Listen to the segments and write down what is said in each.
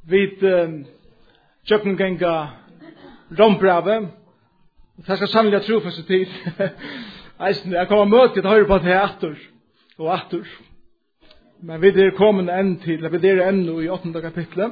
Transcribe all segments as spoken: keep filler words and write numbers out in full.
vid tjøkkengenga rombrave. Det skal sannelig tro for seg tid. Jeg kommer møte til å høre på det atter og atter. Men vi er kommet enn til, vi er ennå i åttende kapitlet.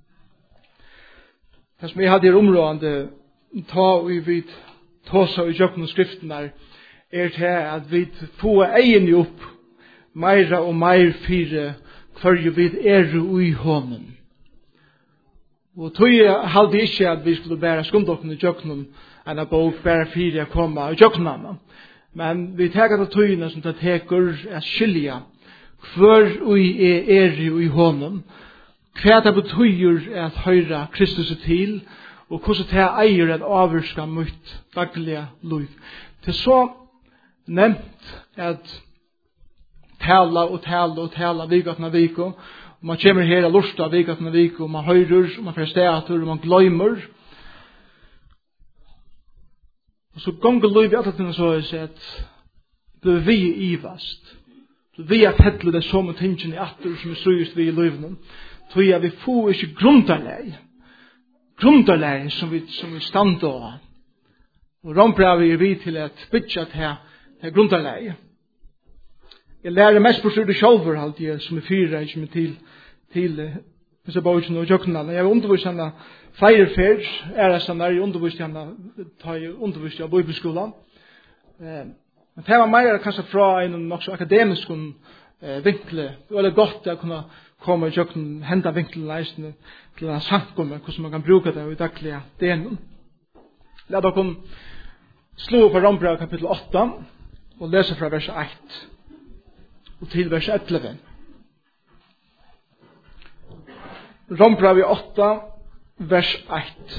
Det som jeg hadde i områdene, ta og vi ta seg i tjøkken og skriften er, er til at vi får egen opp meira og meir fire hver vi er i hånden. Og tog jeg halde ikke at vi skulle bære skumdokken i tjøkken enn at bok bære fire komme i tjøkken. Men vi teker til tøyene som det teker er skilja hver vi er i hånden. Hva det betyr at høyre Kristus er til, og hvordan det eier at avvirska mot daglige liv. Det er så nevnt at tala og tala og tala vikatna viko, og man kommer her og lusta vikatna viko, og man høyrer, og man presterer, og man gløymer. Og så gonger liv i alt så er at det vi ivast. Vi er fettelig det som tingene i atter som er strøyest vi i livene. Så ja, vi får ikke grunderleg. Grunderleg som vi, som vi standa av. Og rombrevet er vi til at bytja til, til grunderleg. Jeg lærer mest på styrt sjálfur alt jeg som er fyra, som er til, til disse bøkene og jøknene. Jeg har undervist henne flere fer, er jeg sånn der jeg undervist henne, tar jeg undervist av bibelskolen. Men det var mer kanskje fra en nok så akademisk eh, vinkle. Det var godt å kunne komme i jøkken, hente vinklen leisende til en sankum, hvordan man kan bruke det i daglige delen. La dere slå på Rombrevet kapittel åtta og lese fra vers ett og til vers elleve. Rombrevet åtta, vers ett.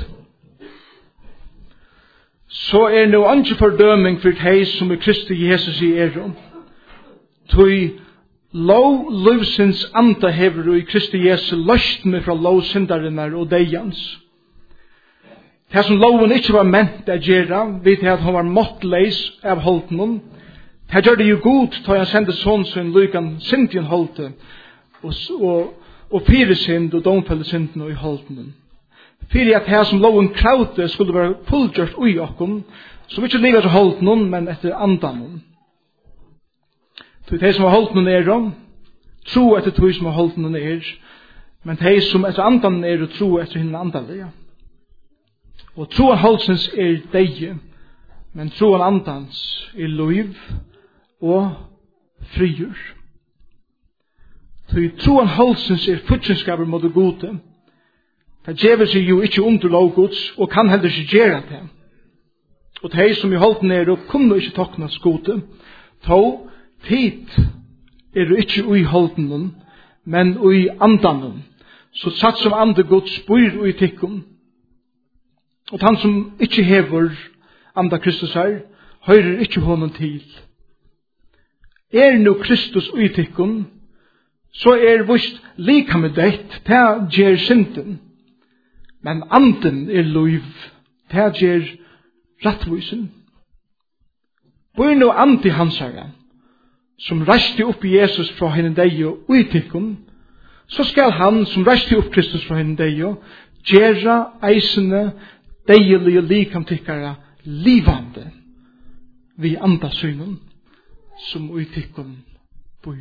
Så er nå ikke fordøming for de som er Kristi Jesus i erom. Tøy lov livsins anda hever i Kristi Jesus løst meg fra lov syndarinnar og deians. Det som loven ikke var ment å gjøre, vet jeg at han var måttleis av holden. Det gjør det jo godt til han sendte sånn sin lykan syndien holde og, og, og fire synd og domfelle synden i holden. Fyrir at her som loven kraute skulle være fullgjørt ui okkom, som ikke livet til holdt noen, men etter andan. De som har holdt noen er om, tro etter de som har holdt noen er, men de som etter andan er og tro etter henne andalige. Og troen holdsens er deie, men troen andans er loiv og frigjør. Troen holdsens er futsinskaper mot det gode, det djever seg jo ikke under lovgods, og kan heller ikke gjøre det. Og de som i holdt ned og kunne ikke tokna skode, to tid er du ikke ui holden, men ui andan. Så satt som andre gods bor ui tikkum. Og han som ikke hever anda Kristus her, høyrer ikke honom til. Er nu Kristus ui tikkum, så er vist lika med deit, det gjer synden. Men anden er loiv, det gjør rattvisen. Bør nå andi hans herre, som reiste opp Jesus fra henne deg og utikkum, så skal han som reiste opp Kristus fra henne deg og gjøre eisene deilige likamtikkere livande vi andasynen som utikkum bor.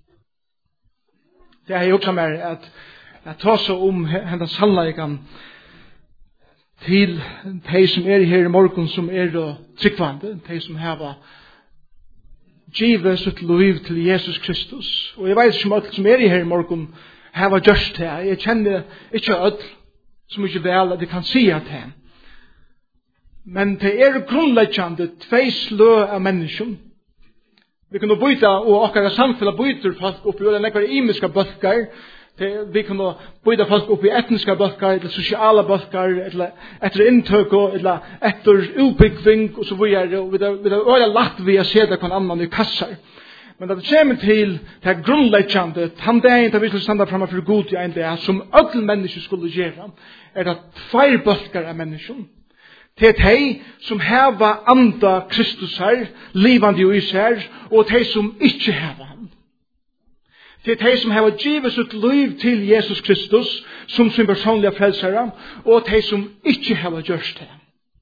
Det er jo også mer at jeg tar så om hennes sannleikan til de som er her i morgen som er tryggvande, de som har givet sitt liv til Jesus Kristus. Og jeg vet ikke om alle som er her i morgen har gjort det. Jeg kjenner ikke alle som ikke vel at de kan si at det. Men det er grunnleggende tvei slø av mennesker. Vi kan byta, og akkurat samfunnet byter folk opp i den nekkere imiske bølger. Vi kan byta folk opp i etniske bølger, eller sosiale bølger, eller etter inntøk, eller etter utbygging, og så videre. Og vi har øyne lagt vi å se det kan annan i kasser. Men det kommer til det grunnleggende, han det er ikke vi skal stande fremme for god i en det, som alle mennesker skulle gjøre, er det tvær bølger av mennesker. Det er de som hever anda Kristus her, livande i seg, og de som ikke hever han. til de som har givet sitt liv til Jesus Kristus som sin personlige frelsere, og de som ikke har gjort det.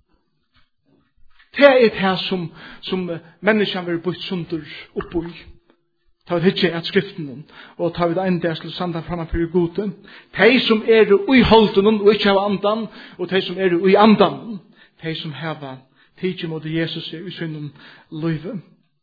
Det er det som, som menneskene vil bytte sunder oppå i. Ta vi ikke et skriften, og ta vi det enda til sanda framme for gode. De som er i holden og ikke har andan, og de som er i andan, de som har tidlig mot Jesus i sin liv.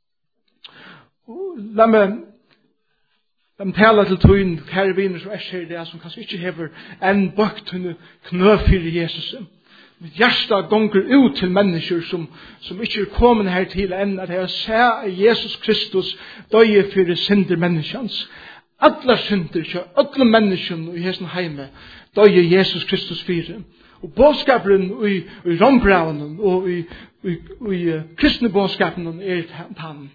La meg De taler til tøyen, kære viner som er her, det som kanskje ikke hever en bakt henne knøfyr i Jesus. Mitt hjärsta gonger ut til mennesker som, som ikke er kommet her til enn at jeg ser Jesus Kristus døye for synder menneskens. Alla synder, ikke alle menneskene i hessen heime, døye Jesus Kristus for. Og bådskaperen i, i rombraven og i, i, i, i kristne bådskapen er han.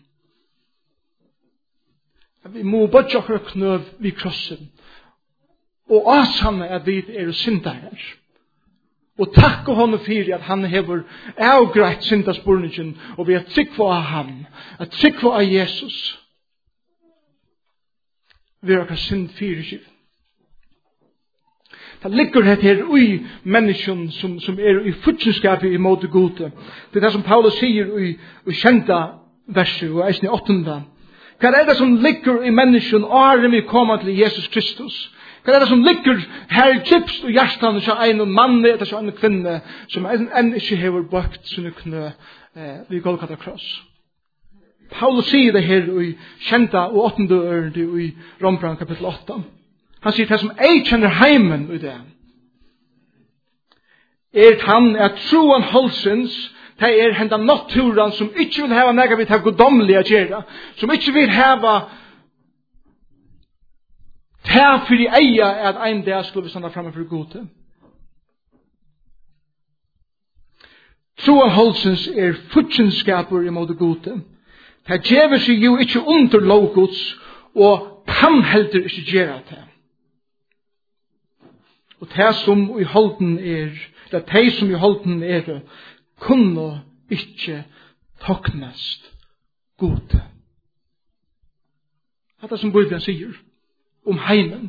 Vi må bodja okra knøv vid krossen. Og asanne at vi er syndar her. Og takk og hånden fyrir at han hever avgreit syndaspurningen, og vi er tryggva av han, er tryggva av Jesus. Vi er okra synd fyrir. Det ligger het her i mennesken som, som er i futsinskapet i måte gode. Det er det som Paulus sier i, i kjenta verset, og eisen i åttenda. Hva er det som ligger i mennesken åren vi kommer til Jesus Kristus? Hva er det som ligger her gypst og hjertan til en mann eller til en kvinne som enn ikke hever bakt sine knø eh, ved Golgata kross? Paulus sier det her i kjenta og åttende ørende i Rombrand kapittel åtta. Han sier det som ei kjenner heimen i det. Er han at troen holdsens det er henda naturen som ikke vil hava nega vi ta godomlige gjerra, som ikke vil hava ta fyrir eia at ein dag skulle vi standa framme for gode. Troen holdsens er futsinskaper i måte gode. Det gjever seg jo ikke under lovgods, og kan heldur ikke gjerra det. Og det som i holden er, det er det som i holden er, kunne ikke toknast gode. Det er det som Bibelen sier om heimen.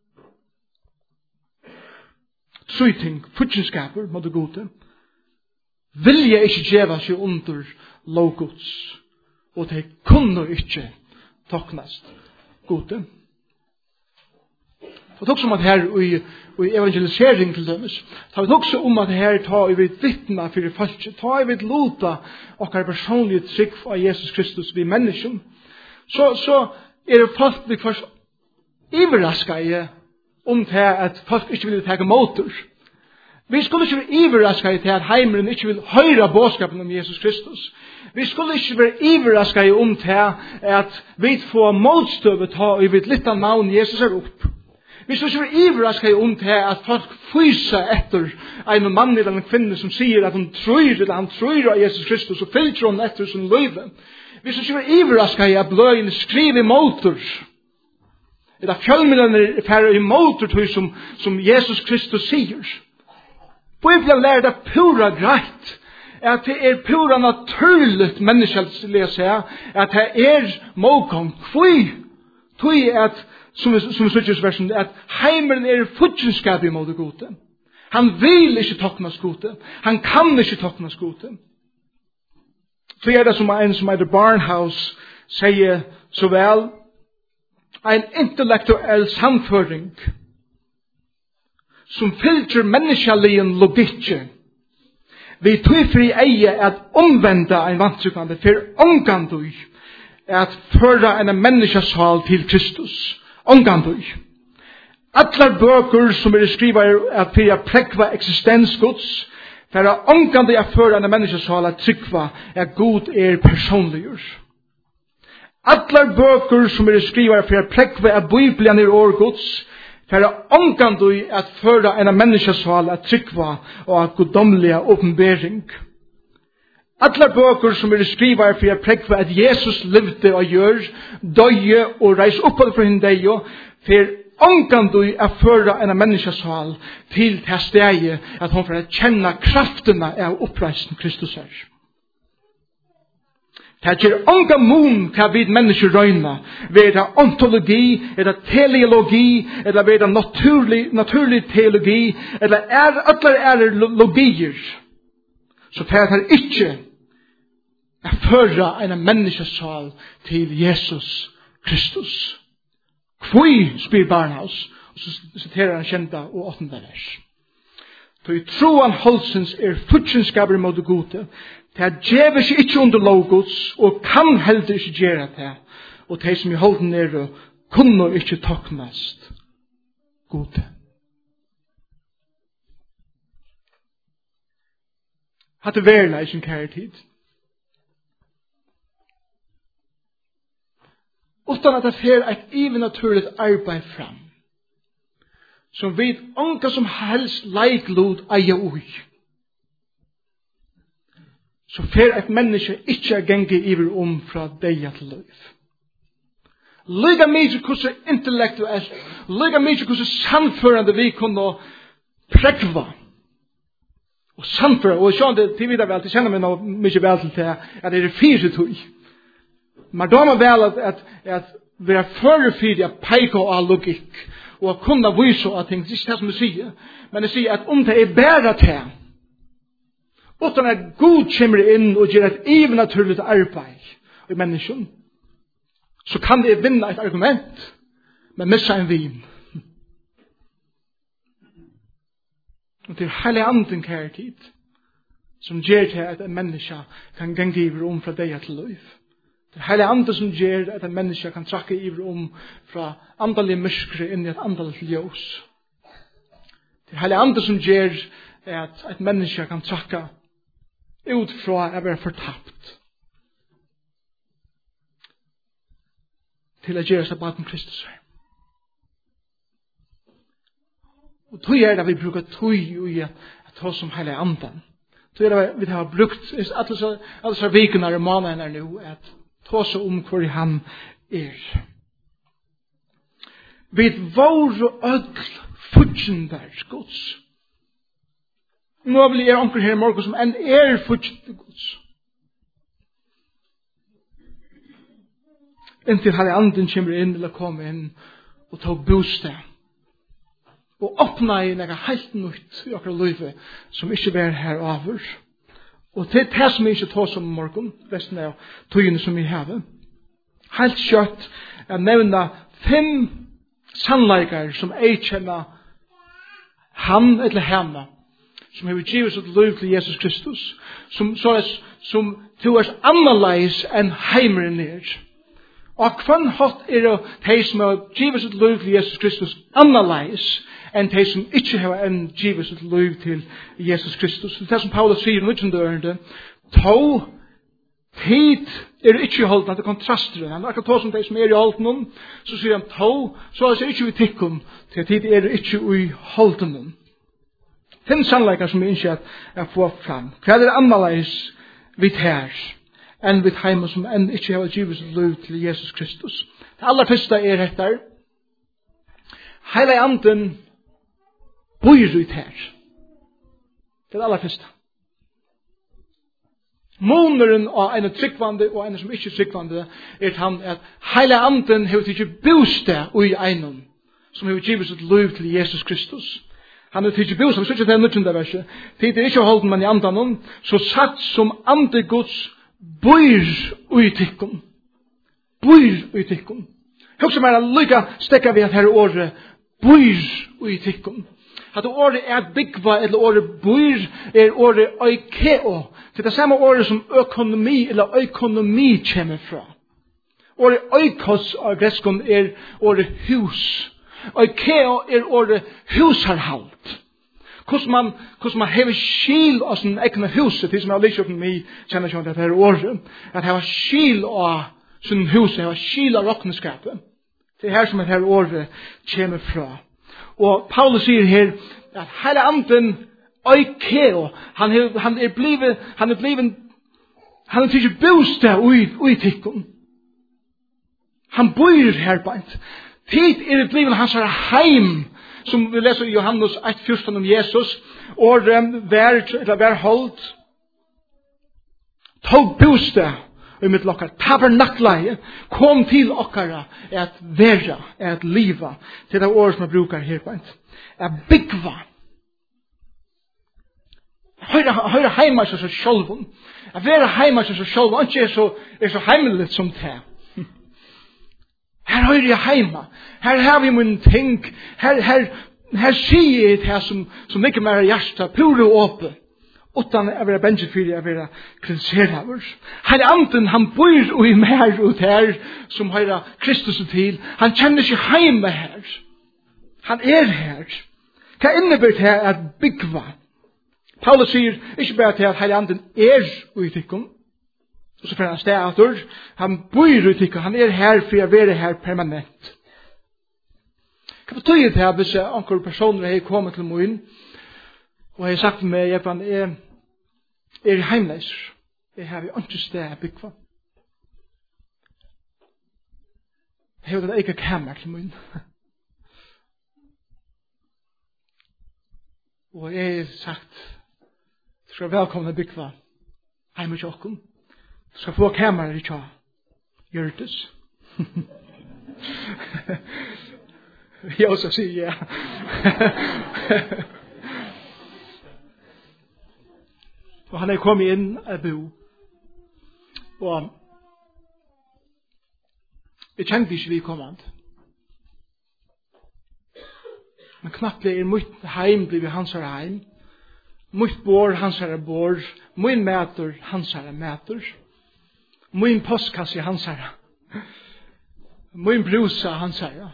Trøyting, futsinskaper mot det gode. Vilja ikke djeva seg under lovgods, og det kunne ikke toknast gode. Det er også om at her i, i evangelisering til dømes, det er også om at her tar vi vittna for folk, tar vi lota okkar personlige trygg av Jesus Kristus vi mennesken, så, så er det folk vi først iverraska i om til at folk ikke vil ta motor. Vi skulle ikke være iverraska i til at heimeren ikke vil høyre bådskapen om Jesus Kristus. Vi skulle ikke være iverraska i om til at vi får motstøvet ta og vi litt av navn Jesus er opp. Vi skulle ikke være iverraska i om til at folk fyser etter en mann eller en kvinne som sier at hun tror eller han tror av Jesus Kristus og fyller hun etter sin liv. Vi skulle ikke være iverraska i at bløyen skriver motor. Det er fjallmidlene færre i motor som, som Jesus Kristus sier. Bibelen lærer det pura greit at det er pura naturligt menneskelig å si at det er måkong kvui tui at som vi sier i versen at heimeren er futsinskap i måte gode. Han vil ikke toknas gode. Han kan ikke toknas gode. Så er det som en som heter Barnhouse sier så vel en intellektuell samføring som filtrer menneskeligen logikken. Vi tog fri eie at omvenda en vantrykande for omgandui at føra en menneskesal til Kristus. Omgandui. Atlar bøker som er skriver at for å prekva eksistensgods for å omgandui at føra en menneskesal at trykva at god er personligur. Atlar bøker som er skriver for å prekva at Bibelen er årgods for å omgandui at føra en menneskesal at trykva og at godomlige åpenbering. Atlar bøker som er skriver for å prekva at Jesus levde og gjør, døye og reis oppad fra henne deg, for omgandui at føra en menneskesal til til steg at hun får kjenne kraftene av oppreisen Kristus er. Det gjør unga mun hva vi mennesker røyna. Ved det ontologi, eller teleologi, eller ved det naturlig, naturlig teologi, eller er, eller er logier. Så det er ikke å føre en menneskesal til Jesus Kristus. Hvor spyr Barnhaus? Og så citerer han kjenta og åttende vers. Så i troan holdsens er futsinskaber mot det gode. Det djever seg ikke under lovgods, og kan heller ikke gjøre det. Og de som i holden nere kunne ikke toknast gode. Hatt det verla i sin kære tid. Utan at det fer et even naturligt arbeid fram. Som vet onka som helst leiklod eia ui. Så fer et menneske ikke er genge iver om fra deia til liv. Lyga mykje hvordan intellektuelt, lyga mykje hvordan samførende vi kunne prekva. Og samførende, og sånn det til videre vel, det kjenner meg nå mykje vel til det, at det er fire tog. Men da er vel at, at, at vi er førefyrig at peika av logikk, og at kunne vise av ting, det er ikke det som jeg sier, men jeg sier at om det er bæra til, utan at Gud kommer inn og gjør et even naturligt arbeid i mennesken, så kan det vinne et argument, men missa en vin. Og det er hele anden kære tid, som gjør til at en menneske kan genge iver om fra deg til liv. Det er hele andre som gjør at en menneske kan trakke iver om fra andalig myskre inn i et andalig ljøs. Det er hele andre som gjør at et menneske kan trakke ut fra å være fortapt til å gjøre seg bakom Kristus. Og tog er det vi bruker tog i at ta som hele anden. Tog er det vi har brukt alle så vikene og månedene nå at ta seg om hvor han er. Vi var og ødel futjender Guds. Nå vil jeg omkring her i morgen som en er futjender Guds. Inntil hele anden kommer inn eller kommer inn og tar bostad. Og åpna i noe helt nytt i akkurat livet som ikke er her over. Og det er det som vi ikke tar som morgen, resten av togene som vi har. Helt kjøtt er nevna fem sannleikere som jeg kjenner han eller henne, som har givet sitt liv til Jesus Kristus, som, så er, som to er annerledes enn heimeren er. Og hva hatt er det de som har givet sitt liv til Jesus Kristus annerledes enn de som ikke har enn givet sitt liv til Jesus Kristus. Det er som Paulus sier i nødvendig, to tid er ikke i holden, at det kontraster. Han er akkurat to som de som er i holden, så sier han to, så er det ikke i tikkun, til tid er det ikke i holden. Fem sannleikar som vi ikke er få fram. Hva er det annerledes vi tar enn vi heimer som enn ikke har givet sitt liv til Jesus Kristus? Det aller første er dette. Hele anden bor ut her. Det er aller første. Måneren av en tryggvande og en som ikke er tryggvande er han at hele anden har ikke bostad i einen som har givet sitt liv til Jesus Kristus. Han har ikke bostad, vi ser ikke det nødvendig verset. Det er ikke holden man i andan, så satt som ande Guds bor i tikkun. Bor i tikkun. Hugsa meg að lukka stekka við at her orði bor i tikkun. At ordet er byggva, eller ordet bor, er ordet oikeo. Det er det samme ordet som økonomi, eller økonomi kommer fra. Ordet oikos av greskon er ordet hus. Oikeo er ordet husarhalt. Hvordan man, hvordan man hever skil av sin egna huset, til som jeg har lyst økonomi, kjenner ikke om dette her ordet, at hever skil av sin huset, hever skil av råkneskapet. Det er her som dette ordet kommer fra. Og Paulus sier her at hele anden oikeo, han er, han er blivet, han er blivet, han er ikke bostad ui, ui tikkun. Han bor her beint. Tid er det blivet hans heim, som vi leser i Johannes ett fjorton om Jesus, og vær, eller vær holdt, tog bostad og i mitt lokkar tabernakleie kom til okkara at vera, at liva, til det året som jeg brukar her på en. At byggva. Høyre, høyre heima seg så sjølven. At vera heima seg så sjølven, ikke er så, er så heimelig som det. Her høyre jeg heima. Her har vi min ting. Her, her, her sier jeg det som, som ikke mer hjärsta, pure åpe. Utan å være benjefyr, å være kritiseraver. Her anden, han bor i mer ut her, som høyre Kristus til. Han kjenner seg heima her. Han er her. Hva innebærer det at byggva? Paulus sier ikke bare til at Heilig Anden er utvikling, og så får han steder, han bor utvikling, han er her for å være her permanent. Hva betyr det at hvis anker personer har kommet til morgen, og har sagt til meg at han er, er heimleis, jeg har ikke sted å bygge. Jeg har ikke kammer til morgen. Og jeg har sagt, du skal velkomne bygge hjemme til åkken. Du skal få kammer i tja. Gjørtes. Jeg også sier ja. Og han er kommet inn og bo. Og jeg kjente ikke vi kommand. Men knappt er mitt heim blir hans her heim. Mitt bor hans her bor. Min mæter hans her mæter. Min postkasse hans her. Min brusa hans her.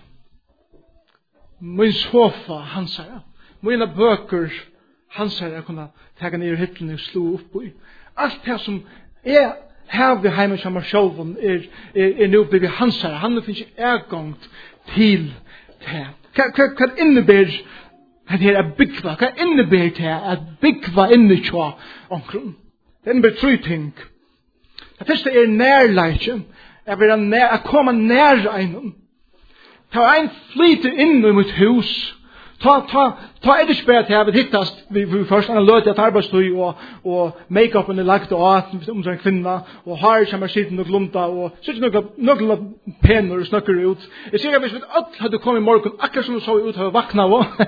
Min sofa hans her. Mina bøker hans her kunne ta ned i hytten og slå opp i. Alt det som er her ved heimen som er sjølven er, er, er nå blitt hans her. Han finnes ikke ergangt til det. Hva, hva, hva innebærer det her er byggva? Hva innebærer det at byggva inni tja omkring? Det innebærer tre ting. Det første er nærleitje. Jeg vil nær, jeg kommer nær einom. Ta ein flyte inn i mitt hus. Ta, ta, ta er det ikke bare til jeg vil hittast. Vi, vi først han løte et arbeidstøy og, og make-upen er lagt og at om en kvinna og har kommer skitten og glumta og så ikke noe, noe penner og snakker ut. Jeg sier at hvis vi alt hadde kommet i morgen akkurat som du så ut hadde vakna og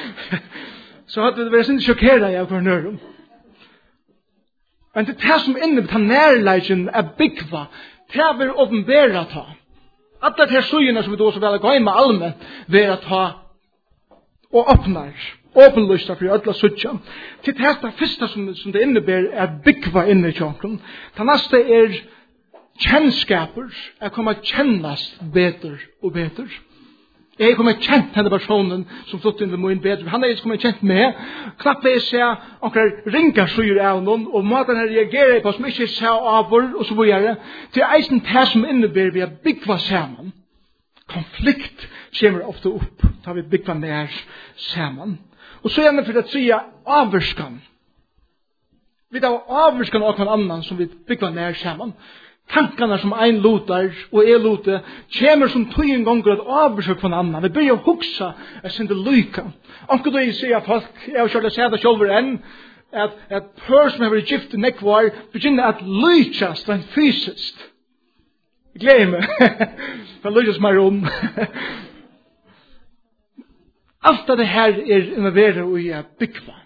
så hadde det vært sin sjokkeret jeg for nørum. Men det er det som innebærer nærleisen er byggva. Det er vi åpenbæra ta. Alla de her søgjene som vi då så vel går med allmänt ved å ta og åpner, åpenlysta for alla søtja. Til det her første som, som det innebærer er byggva inne i kjøkken. Det neste er kjennskaper, er kommer kjennast bedre og bedre. Jeg kommer kjent denne personen som flyttet inn til min bedre. Han er ikke kommer kjent med. Knapt det jeg ser akkurat ringer søyer av noen, og måten jeg reagerer på som ikke ser over, og så videre. Til eisen det som innebærer vi har byggva sammen. Konflikt kommer ofte opp, da vi byggva nær sammen. Og så gjerne for å si avvarskan. Vi tar avvarskan av hver annan som vi byggva nær sammen. Tankarna som ein lotar og er lote kommer som tøyen gonger at avbesøk for en annan. Vi börjar hugsa at sinde lyka. Anker du sier at folk, jeg har kjørt å se det sjølver enn, at, at pør som har vært gift i nekvar begynner at lykast rent fysisk. Jeg gleder meg. For lykast meg om. Alt av det her er involveret i byggva.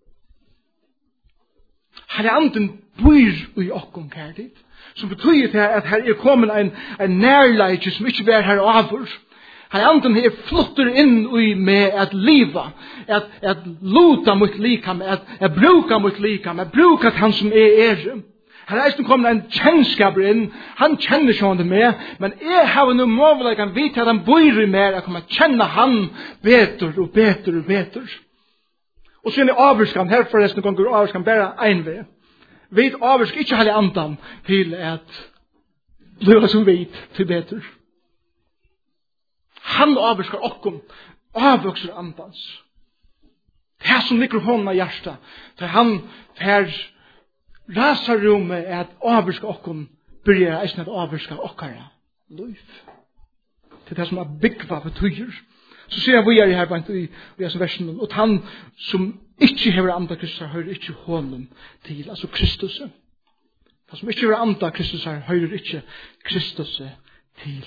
Her er anden bor i okkom kærligt. Som betyder det at her er kommet en, en nærleitje som ikke er her over. Her anden er flotter inn i med at liva, at, at luta mot likam, at, at bruka mot likam, at bruka at han som er er. Her er kommet en kjennskaper inn, han kjenner ikke han det med, men jeg har noe mål kan vite at han bor i mer, at man kjenner han beter og beter og beter. Og så er det avvarskan, her forresten gonger avvarskan bare en vei. Vi avvarsker ikke hele andan til at det som vet til bedre. Han avvarsker okkom, avvarsker andans. Det som ligger hånden av hjertet, for han fer rasarrommet er at avvarsker okkom, begynner eisen at avvarsker okkara liv. Det er det som er byggva betyr. Så sier vi er her blant i disse versene, og han som ikke hever andre Kristus, hører ikke hånden til, altså Kristus. Det som ikke er anda Kristus her, høyrer ikke Kristus til.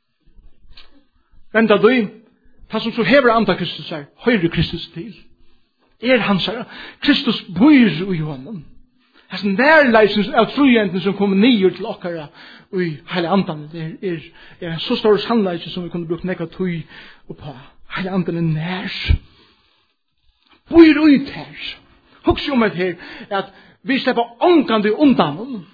Venda du, det som så hever anda Kristus her, høyrer Kristus til. Er hans her. Kristus bor i honom. Hans nærleisens av trojenten som kommer nyer til okkara og i hele andan er, er, er en så stor sannleis som vi kunne brukt nekka tøy på. Hele andan er nær. Bor ut her. Huks om et her at vi slipper ångande undan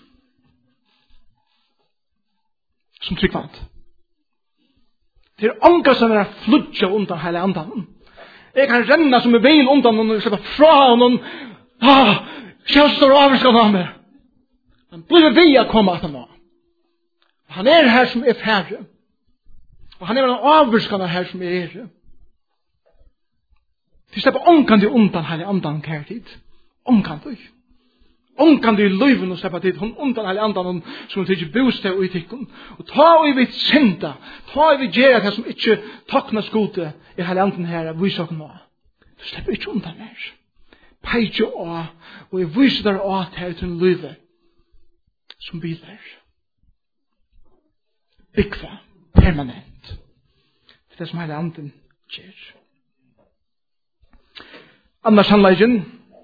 som tryggvand. Det er ånga som er fludja undan hele andan. Jeg kan renna som er veil undan noen og slipper fra noen. Ah, kjøs står avskan av meg. Han blir vi å komme at han var. Han er her som er færre. Og han er en avskan her som er herre. De slipper ångande undan hele andan kær tid. Ångande. Ångande i løyven og slipper tid. Hun undan hele andan som hun ikke bostad og i tikkun. Og ta og vi synda. Ta og vi gjør det som ikke takna skode i hele andan her. Vi så nå. Du slipper ikke undan mer. Peitje av, og jeg viser der av til til en løyve som biler. Bygva, permanent. Det er det som hele anden gjør. Annars handleggen,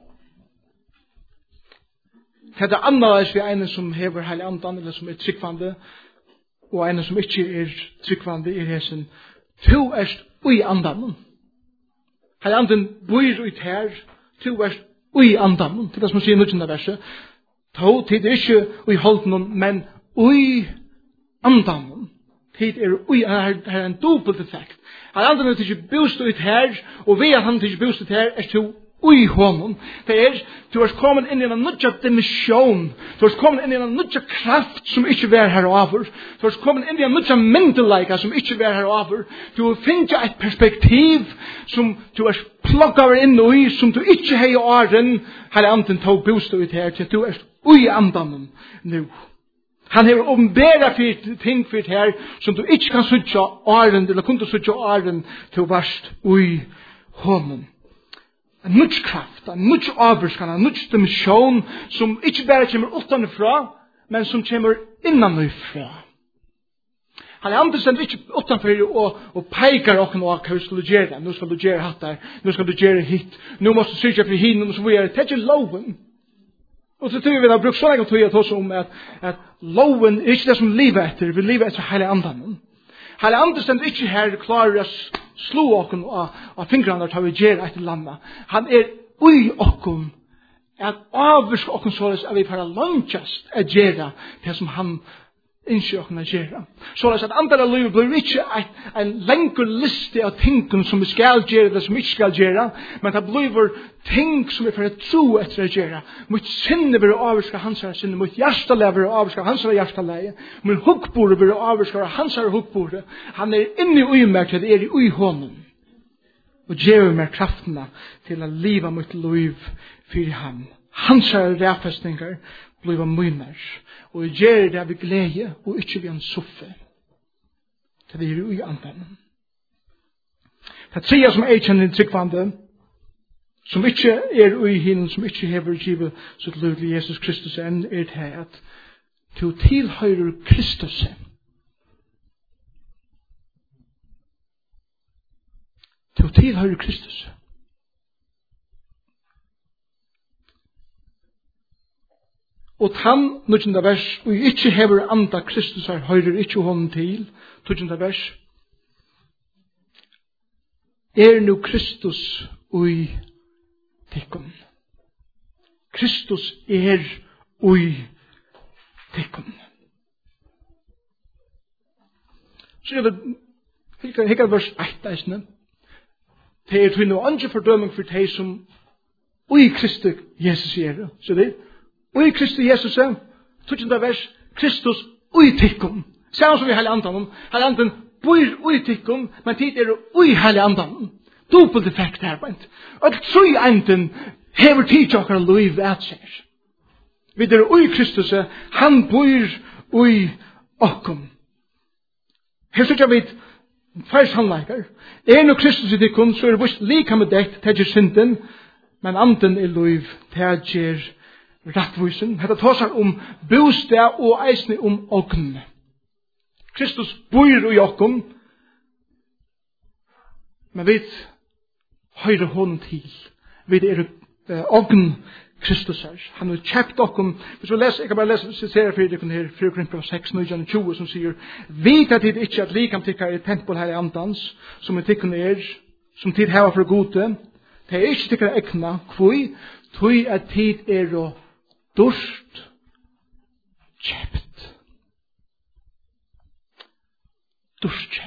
det er annerledes vi ene som hever hele anden, eller som er tryggvande, og ene som ikke er tryggvande i hesen. To erst ui anden. Hele anden bor ut her, to vers ui andan, til det som sier nødvendig verset. To tid er ikke ui holden, men ui andan. Tid er ui, her er en dobbelt effekt. Han andan er ikke bostad ut her, og ved at han ikke bostad her, er to ui honom. Det er, du er kommet inn i en nødja dimension. Du er kommet inn i en nødja kraft som ikke er her over. Du er kommet inn i en nødja myndelaika som ikke er her over. Du finner et perspektiv som du er plugget inn i, som du ikke har i åren. Her anden tog bostad ut her, til du er ui andan nu. Han har åpenbæra ting for her, som du ikke kan sutja åren, eller kunne sutja åren til varst ui honom. En nudge kraft, en nudge avvarskan, en nudge dimension som ikke bare kommer utanfra, men som kommer innanfra. Han er andre stendt ikke utanfra og, og peikar okken og hva vi skulle gjøre. Nå skal du gjøre hatt der, nå skal du gjøre hit, nå må du syrja for hinn, og så videre. Det er ikke loven. Og så tror vi har brukt så lenge tog at oss om at, at loven er ikke det som livet etter, vi livet etter hele andan. Hele andre stendt ikke her klarer oss slå okken av, av fingrene til å gjøre etter landa. Han er ui okken at avvirke okken således at vi bare langtast at gjøre det som han innskjer okken at gjøre. Således at andre av livet blir ikke en lengre liste av tingene som vi skal gjøre eller som vi ikke skal gjøre, men det blir ting som vi får tro etter å gjøre. Mot sinne blir avvirke hans her sinne, mot hjertaleie blir avvirke hans her hjertaleie, mot hukkbore blir avvirke hans her hukkbore. Han er inne i uimerkt, det er i ui honom. Og gjør meg kraftene til å liva mot liv for ham. Hans her ræfestninger blir mynner. Og gjør det ved glede, og ikke ved en soffe. Det er ui andan. Det tredje som jeg kjenner tryggvande, som ikke er ui hinn, som ikke hever givet sitt liv til Jesus Kristus enn, er det at til tilhøyrer Kristus. Til tilhøyrer Kristus. Og han, nødvendig vers, og ikke hever anda Kristus her, høyrer ikke hånden til, nødvendig vers, er nu Kristus ui tikkum. Kristus er ui tikkum. Så er det, hikker vers ett eisne, det er til noe andre fordøming for de som ui Kristus Jesus er, så det er, ui Kristus Jesus er, tjuende vers, Kristus ui tikkum. Samme som vi hele andan, hele andan bor ui tikkum, men tid er ui hele andan. Doppelt effekt her, bant. Og tru enden hever tid til okkar liv at seg. Vi er ui Kristus, han bor ui okkum. Her sykja vi færs handleikar. Er nu Kristus i tikkum, så er det vist lika med dekt, det er synden, men anden er liv, det er rattvusen. Hetta tosar om bostad og eisne om ogn. Kristus bor i okkom, men vi høyre hånden til. Vi er uh, ogn Kristus her. Han har kjøpt okkom. Hvis vi leser, jeg kan bare lese, sitere for dere her, fire Korinter seks, nio tjue, som sier, vit at det ikke at likam tikkar i tempel her i andans, som er tikkun er, som tid heva for gode, det er ikke tikkar ekna, kvui, tui at tid er og durst kjøpt. Durst kjøpt.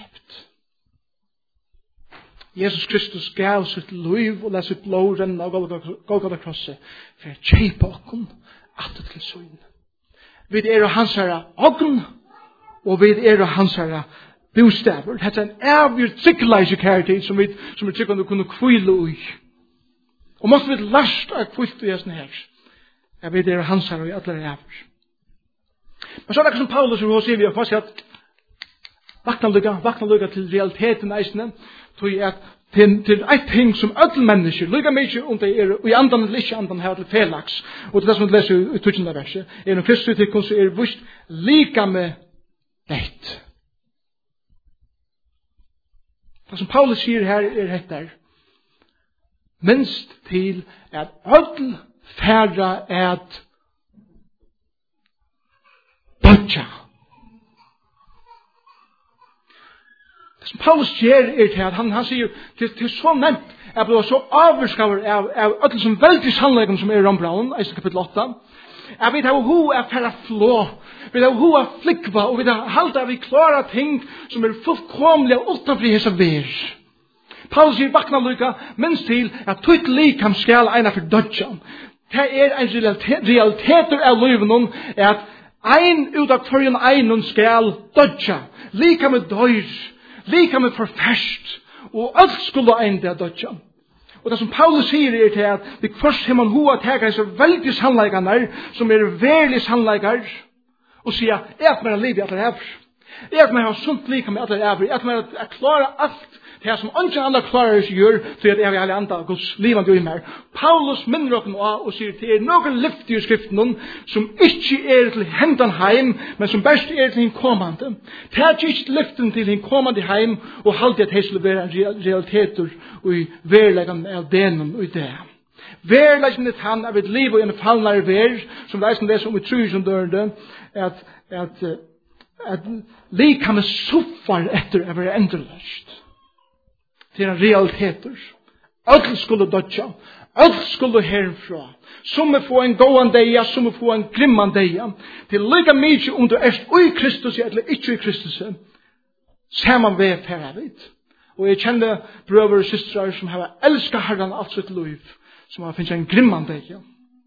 Jesus Kristus gav sitt liv og la sitt blod renna av Golgata krosset for å kjøpe okkom atter til søgn. Vi er hans herre ogn, og vi er hans herre bostaver. Dette er en avgjort sikkerleise kærtid som vi som vi tykker å kunne kvile i. Og måtte vi last av kvilt i hesten her. Ja, vi er hans herre i alle ræver. Men så er det som Paulus og sier vi har fast at vakna lykka, vakna lykka til realiteten eisene, tog at til, til et ting som alle mennesker, lykka mykje om det er, og i andan eller ikke andan her til felaks, og til det som vi leser i tutsjende verset, er noen kristutikon som er vust lika med deit. Det som Paulus sier her er hettar, minst til at alle færre at dødja. Som Paulus gjør er til at han, han sier til, til så nevnt er blevet så avvirskaver av, av alle som veldig sannleggen som er i Rombraun, i kapitel åtta. Jeg vet av hun er færre flå, vi vet av hun er flikva, og vi vet av halda vi klarer ting som er fullkomlige og utenfri hese ver. Paulus sier vakna lykka, minst til at tutt likam skal eina for dødjan. Det er en realitet, realiteter av liven er at ein ut av kvarjen ein skal dødja. Lika med døyr. Lika med forferst, og alt skulle ein det dødja. Og det som Paulus sier er til at vi først har man hoa tega så veldig sannleikene, som er verlig sannleikar, og sier, jeg er med liv i alle ræver. Jeg er med å ha sunt lika med alle ræver. Jeg er med å klare alt det som ikke andre klarer å gjøre, så er det alle andre Guds livande i meg. Paulus minner oss nå og sier til er noen lyft i skriften som ikke er til hendan heim, men som best er til en kommande. Tag ikke lyften til en kommande heim og halte at det skulle være en realiteter og i verleggen av denen og i det. Verleggen er han av et liv og en fallnare ver, som det er som det som vi tror som dør det, at, at, at lika med soffar etter å være endeløst. Det er realiteter. Alt skulle dødja. Alt skulle herfra. Som vi får en gåan deia, som vi får en grimman deia. Det er lika mykje om du er i Kristus, eller ikke i Kristus. Saman ved færa vid. Og jeg kjenner brøver og systrar som har elsket Herren alt sitt liv, som har finnet en grimman deia.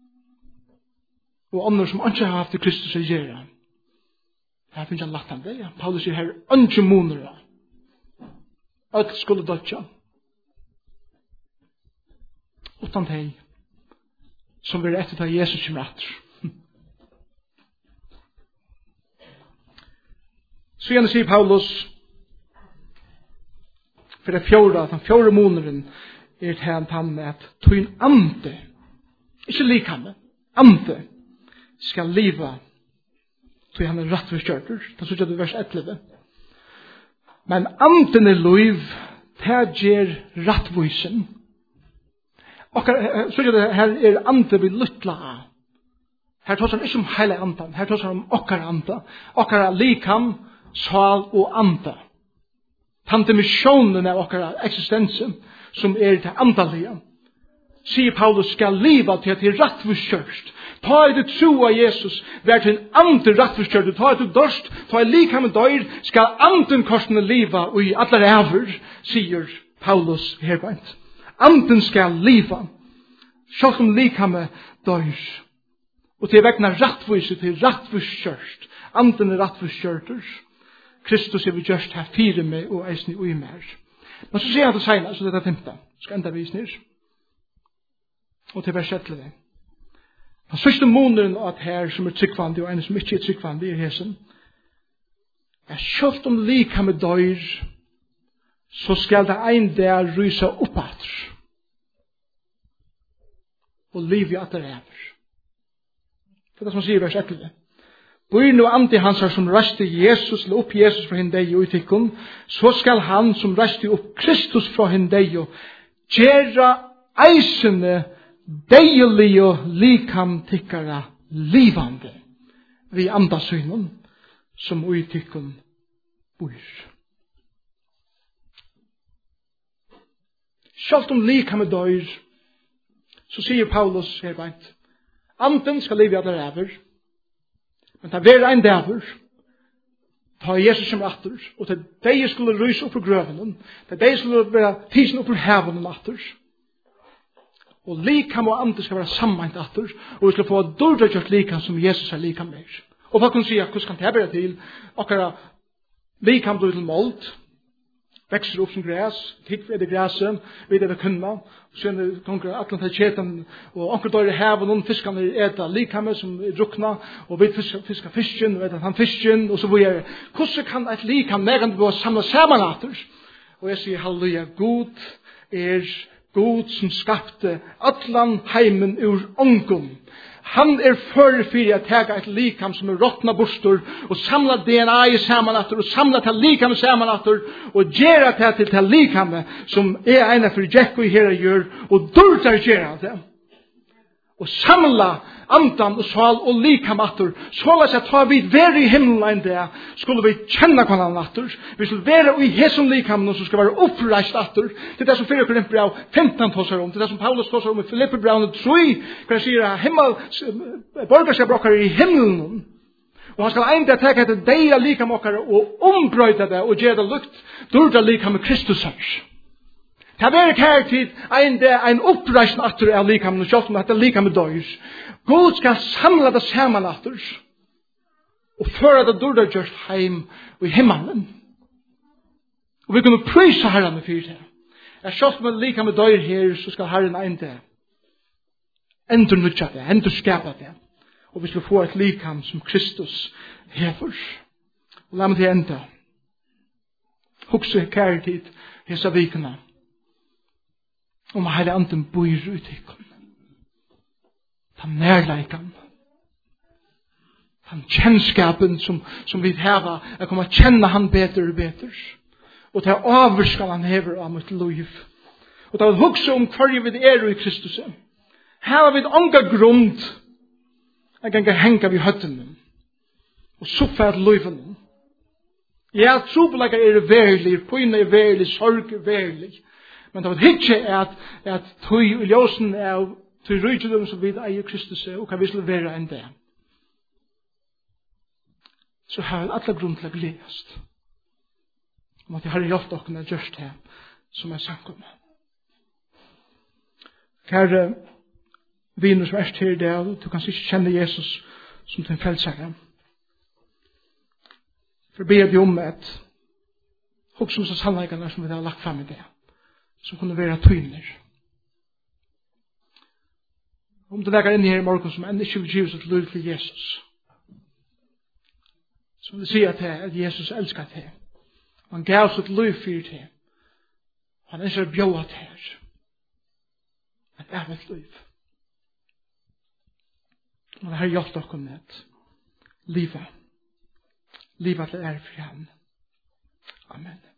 Og andre som ikke har haft i Kristus å gjøre. Her finnes en latan deia. Paulus sier her, andre monere. Alt skulle dødja. Utan deg som vil etter ta Jesus som etter. Så gjerne sier Paulus for det fjorda, den fjorda måneden er til han med at tog en ande, ikke likame, ande skal liva tog han er rett for kjørter. Det synes jeg det er vers elleve. Men anden er liv, det gjør rattvisen. Og så er det her er ande vi luttla av. Her tar han ikke om hele andan, her tar han om okkar anda. Okkar likam, sal og anda. Den dimisjonen av okkar eksistensen som er til andalige. Sier Paulus skal liva til at det er rattvurskjørst. Ta i det tro av Jesus, vær til en andre rattvurskjørst. Ta i det dørst, ta i lika med døyr, skal anden korsene liva og i alle ræver, sier Paulus herbeint. Anden skal liva, selv som lika med døyr. Og til vegna rattvurskjørst, til rattvurskjørst. Anden er rattvurskjørter. Kristus er vi gjørst her fire med og eisne og i mer. Men så sier han til seg, så dette er femte. Skal enda vis ned. Og til vers elleve. Den sørste måneden at her som er tryggvandig og en som ikke er tryggvandig i hesen er kjølt om lika med døyr så skal det en der rysa oppatter og liv i at det er. Det er det som sier i vers elleve. Bør nu ande hans her som reste Jesus, eller opp Jesus fra hinn deg og utikken, så skal han som reste opp Kristus fra hinn deg og gjera eisene deilige likam tikkara livande vi andasynen som utikken bor. Sjalt om likam er døyr, så sier Paulus her beint, anden skal live i alle ræver, men det er en dæver, ta Jesus som atter, og til deg skulle ryse opp på grøvenen, til deg skulle være tisen opp på hevenen atter, og likam og ande skal være sammeint atter, og vi skal få dårdregjørt likam som Jesus er likam mer. Og hva kan si, hvordan kan det være til, akkurat likam blir til målt, växer upp som gräs, tick vid det gräset, vid det kunna, och sen kommer Atlanten keten och onkel då det här och någon fiskarna äta likhamme som druckna och vid fiska fiska fisken och vet att han fisken och så vad är hur kan ett likham när det var samla samman åter. Och jag säger halleluja, god är god som skapte allan heimen ur onkum. Han er för för att ta ett likam som är rottna borstor och samla D N A i sammanattor och samla till likam i sammanattor och gera det till till likam som är ena för Jack och här gör och dörtar gera det. Och samla andan och sal och likamattor så att jag tar vid very himlen där skulle vi känna kvar nattor vi skulle vara i hesum likam som ska vara uppreist attor det är som för Korinth brev femton tosar om det är som Paulus tosar om i Filipper brev tre kan säga himmel borgarska brockar i himlen och han ska inte ta det deira likam och ombröta det och ge det lukt dörda likam med Kristus här. Det er kærtid ein ein uppreisn aftur er likam og sjálvt at likam med døys. Gud skal samla det saman aftur. Og føra det durda just heim i himmelen. Og vi kunne prisa Herren for det. Er sjálvt med likam med døys her så skal Herren ein det. Endur nutja det, endur skapa det. Og vi skal få et likam som Kristus hever. Og la meg til enda. Hugsa kærtid hesa vikuna. Om Herre anden bor ut i kom. Ta nærleikan. Han kjennskapen som, som vi heva, jeg kommer å kjenne han beter og beter. Og ta avvarskal han hever av mitt liv. Og ta hugsa om hver vi er i Kristus. Her har vi ånga grund. Jeg kan henga vi høtten. Og suffa et liven. Ja, trobeleika er verlig, poina er verlig, sorg er verlig. Men det var ikke at, at tøy og ljósen er tøy rydgjødom som vi eier Kristus og kan vi skulle være enn det. Så har vi alle grunn til å gledast. Om at jeg har gjort dere gjørst det som er sankum. Kære viner som er til det, du kan ikke kjenne Jesus som din frelsere. For ber vi om et hos som sannleikene som vi har lagt frem i det. Som kunne være tøyner. Om det legger inn her i morgen som enn ikke vil give seg til til Jesus. Så vil si at, at Jesus elsker til. Han gav sitt liv for til. Han ønsker å bjøde til. Et evigt liv. Og det har gjort dere med livet. Livet er for ham. Amen.